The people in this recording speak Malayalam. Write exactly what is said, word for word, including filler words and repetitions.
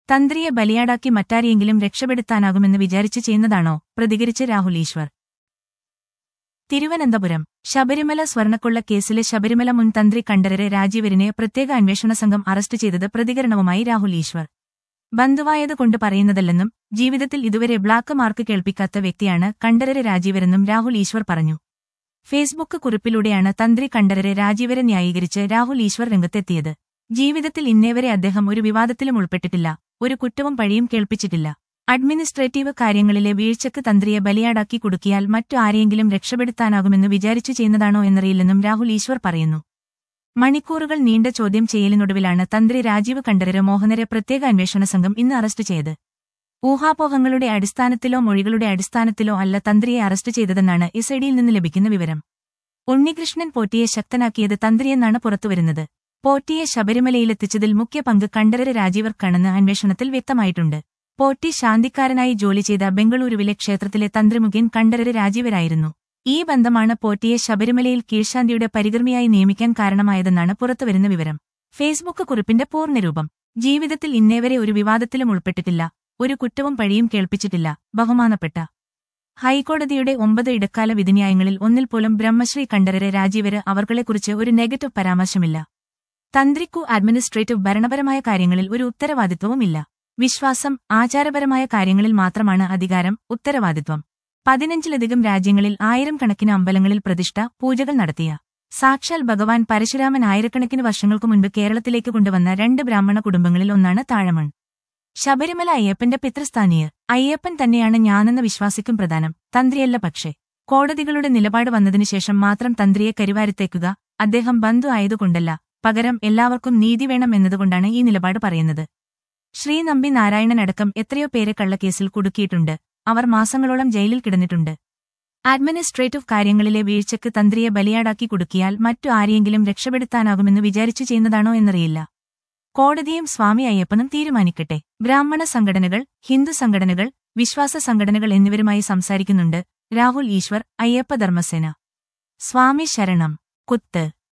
തന്ത്രിയെ ബലിയാടാക്കി മറ്റാരെയെങ്കിലും രക്ഷപ്പെടുത്താനാകുമെന്ന് വിചാരിച്ചു ചെയ്യുന്നതാണോ? പ്രതികരിച്ച് രാഹുൽ ഈശ്വർ. തിരുവനന്തപുരം. ശബരിമല സ്വർണ്ണക്കൊള്ള കേസിലെ ശബരിമല മുൻ തന്ത്രി കണ്ഠരര് രാജീവരനെ പ്രത്യേക അന്വേഷണ സംഘം അറസ്റ്റ് ചെയ്തത് പ്രതികരണവുമായി രാഹുൽ ഈശ്വർ. ബന്ധുവായതുകൊണ്ട് പറയുന്നതല്ലെന്നും ജീവിതത്തിൽ ഇതുവരെ ബ്ലാക്ക് മാർക്ക് കേൾപ്പിക്കാത്ത വ്യക്തിയാണ് കണ്ഠരര് രാജീവരെന്നും രാഹുൽ ഈശ്വർ പറഞ്ഞു. ഫേസ്ബുക്ക് കുറിപ്പിലൂടെയാണ് തന്ത്രി കണ്ഠരര് രാജീവരെ ന്യായീകരിച്ച് രാഹുൽ ഈശ്വർ രംഗത്തെത്തിയത്. ജീവിതത്തിൽ ഇന്നേവരെ അദ്ദേഹം ഒരു വിവാദത്തിലും ഉൾപ്പെട്ടിട്ടില്ല, ഒരു കുറ്റവും പഴിയും കേൾപ്പിച്ചിട്ടില്ല. അഡ്മിനിസ്ട്രേറ്റീവ് കാര്യങ്ങളിലെ വീഴ്ചക്ക് തന്ത്രിയെ ബലിയാടാക്കി കുടുക്കിയാൽ മറ്റു ആരെയെങ്കിലും രക്ഷപ്പെടുത്താനാകുമെന്ന് വിചാരിച്ചു ചെയ്യുന്നതാണോ എന്നറിയില്ലെന്നും രാഹുൽ ഈശ്വർ പറയുന്നു. മണിക്കൂറുകൾ നീണ്ട ചോദ്യം ചെയ്യലിനൊടുവിലാണ് തന്ത്രി രാജീവ് കണ്ഠരര് മോഹനരെ പ്രത്യേക അന്വേഷണ സംഘം ഇന്ന് അറസ്റ്റ് ചെയ്ത്. ഊഹാപോഹങ്ങളുടെ അടിസ്ഥാനത്തിലോ മൊഴികളുടെ അടിസ്ഥാനത്തിലോ അല്ല തന്ത്രിയെ അറസ്റ്റ് ചെയ്തതെന്നാണ് എസ്ഐഡിയിൽ നിന്ന് ലഭിക്കുന്ന വിവരം. ഉണ്ണികൃഷ്ണൻ പോറ്റിയെ ശക്തനാക്കിയത് തന്ത്രിയെന്നാണ് പുറത്തുവരുന്നത്. പോറ്റിയെ ശബരിമലയിലെത്തിച്ചതിൽ മുഖ്യ പങ്ക് കണ്ഠരര് രാജീവർക്കാണെന്ന് അന്വേഷണത്തിൽ വ്യക്തമായിട്ടുണ്ട്. പോറ്റി ശാന്തിക്കാരനായി ജോലി ചെയ്ത ബംഗളൂരുവിലെ ക്ഷേത്രത്തിലെ തന്ത്രിമുഖ്യൻ കണ്ഠരര് രാജീവരായിരുന്നു. ഈ ബന്ധമാണ് പോറ്റിയെ ശബരിമലയിൽ കീഴ്ശാന്തിയുടെ പരികർമ്മിയായി നിയമിക്കാൻ കാരണമായതെന്നാണ് പുറത്തുവരുന്ന വിവരം. ഫേസ്ബുക്ക് കുറിപ്പിന്റെ പൂർണ്ണരൂപം. ജീവിതത്തിൽ ഇന്നേവരെ ഒരു വിവാദത്തിലും ഉൾപ്പെട്ടിട്ടില്ല, ഒരു കുറ്റവും പഴിയും കേൾപ്പിച്ചിട്ടില്ല. ബഹുമാനപ്പെട്ട ഹൈക്കോടതിയുടെ ഒമ്പത് ഇടക്കാല വിധിന്യായങ്ങളിൽ ഒന്നിൽ പോലും ബ്രഹ്മശ്രീ കണ്ഠരര് രാജീവര് അവർകളെക്കുറിച്ച് ഒരു നെഗറ്റീവ് പരാമർശമില്ല. തന്ത്രിക്കു അഡ്മിനിസ്ട്രേറ്റീവ് ഭരണപരമായ കാര്യങ്ങളിൽ ഒരു ഉത്തരവാദിത്വവുമില്ല. വിശ്വാസം, ആചാരപരമായ കാര്യങ്ങളിൽ മാത്രമാണ് അധികാരം, ഉത്തരവാദിത്വം. പതിനഞ്ചിലധികം രാജ്യങ്ങളിൽ ആയിരം കണക്കിന് അമ്പലങ്ങളിൽ പ്രതിഷ്ഠ, പൂജകൾ നടത്തിയ സാക്ഷാൽ ഭഗവാൻ പരശുരാമൻ ആയിരക്കണക്കിന് വർഷങ്ങൾക്കു മുൻപ് കേരളത്തിലേക്ക് കൊണ്ടുവന്ന രണ്ട് ബ്രാഹ്മണ കുടുംബങ്ങളിൽ ഒന്നാണ് താഴമൺ. ശബരിമല അയ്യപ്പന്റെ പിതൃസ്ഥാനീയർ. അയ്യപ്പൻ തന്നെയാണ് ഞാനെന്ന വിശ്വാസിക്കും പ്രധാനം, തന്ത്രിയല്ല. പക്ഷേ കോടതികളുടെ നിലപാട് വന്നതിനുശേഷം മാത്രം തന്ത്രിയെ കരിവാരിത്തേക്കുക അദ്ദേഹം ബന്ധു ആയതുകൊണ്ടല്ല, പകരം എല്ലാവർക്കും നീതി വേണം എന്നതുകൊണ്ടാണ് ഈ നിലപാട് പറയുന്നത്. ശ്രീ നമ്പി നാരായണൻ അടക്കം എത്രയോ പേരെ കള്ളക്കേസിൽ കുടുക്കിയിട്ടുണ്ട്. അവർ മാസങ്ങളോളം ജയിലിൽ കിടന്നിട്ടുണ്ട്. അഡ്മിനിസ്ട്രേറ്റീവ് കാര്യങ്ങളിലെ വീഴ്ചക്ക് തന്ത്രിയെ ബലിയാടാക്കി കുടുക്കിയാൽ മറ്റു ആരെയെങ്കിലും രക്ഷപ്പെടുത്താനാകുമെന്ന് വിചാരിച്ചു ചെയ്യുന്നതാണോ എന്നറിയില്ല. കോടതിയും സ്വാമി അയ്യപ്പനും തീരുമാനിക്കട്ടെ. ബ്രാഹ്മണ സംഘടനകൾ, ഹിന്ദു സംഘടനകൾ, വിശ്വാസ സംഘടനകൾ എന്നിവരുമായി സംസാരിക്കുന്നുണ്ട് രാഹുൽ ഈശ്വർ. അയ്യപ്പ ധർമ്മസേന. സ്വാമി ശരണം. കുത്ത്.